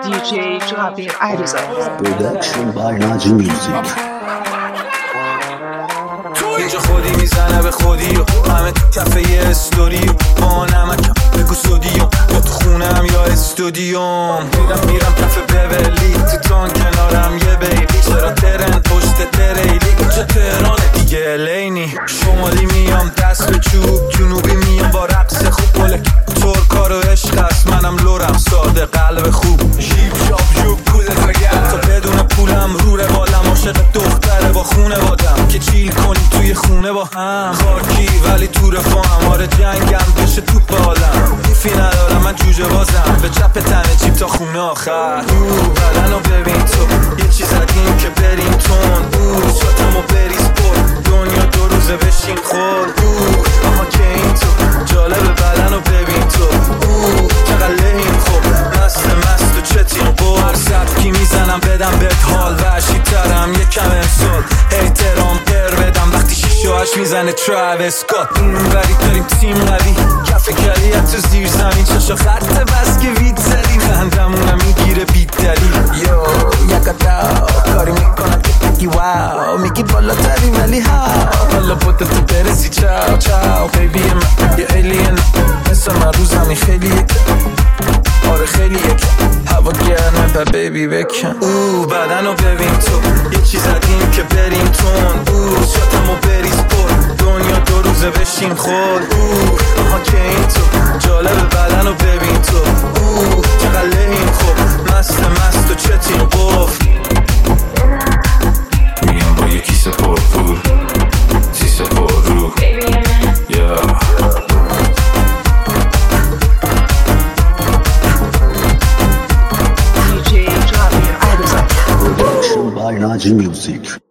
DJ Javier Arizal. Production by Naji Music. اینجا خودی میزنه به خودی و همه کفه یه استوری و با نمکم بگو سودی و یا تو خونم یا استودیوم میرم کف بولی تو تان کنارم یه بیلی چرا ترن پشت تریلی اینجا تهرانه دیگه لینی شمالی میام دست به چوب جنوبی میام با رقص خوب پلک ترکا رو عشق است منم لورم ساده قلب خوب شیب شاب جوب پولت بگرد تا بدون پولم رو روالم عاشق دختره با خونه بادم که چیل کنی توی خونه با هم خاکی ولی تو رفاهم آره جنگم بشه تو بالم دیفی ندارم من جوجه بازم به چپ تنه چیپ تا خونه آخر بدن رو ببین تو یه چیز ادیم که بریم تون شاتم و بریز پر دنیا دو روزه بشین خور اما که این تو جالب بدن رو ببین تو چقدر لحیم خوب مست و چتیم بار سبکی میزنم بدم بهت حال وحشی ترم یکم امسال احترام پر بدم وقتی شیشوهاش میزنه تراویس اسکات این وری داریم تیم قوی کف کلیت تو زیر زمین چشا خط بس که وید زدی خندمونم میگیره بیت دلیل یکا داو کاری میکنم که بگی واو میگی بالا تری ولی هاو حالا بوده تو برسی چاو چاو بیبی من یه ایلین مثل من رو زمین خیلی یک آره خیلی یک هوا گرمه با بیبی بکن بدن رو ببین تو یه چیز ادیم که بریم تون شاتم و بریز پر دنیا دو روزه بشین خور اما که این تو جالب بدن رو ببین تو چقدر لحیم خوب مست و چتیم قفل میام با یه کیسه پر پول سیسه پر رو DJ Javier Arizal. Production by Naji Music.